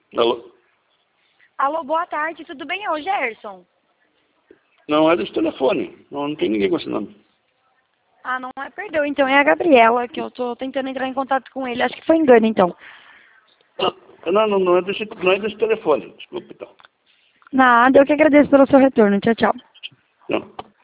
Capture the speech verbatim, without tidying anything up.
Alô? Alô, boa tarde, tudo bem? É o Gerson? Não, é desse telefone. Não, não tem ninguém com esse nome. Ah, não é, perdão, então é a Gabriela, que eu tô tentando entrar em contato com ele. Acho que foi engano, então. Não, não, não, é desse, não é desse telefone. Desculpa, então. Nada, eu que agradeço pelo seu retorno. Tchau, tchau. Não.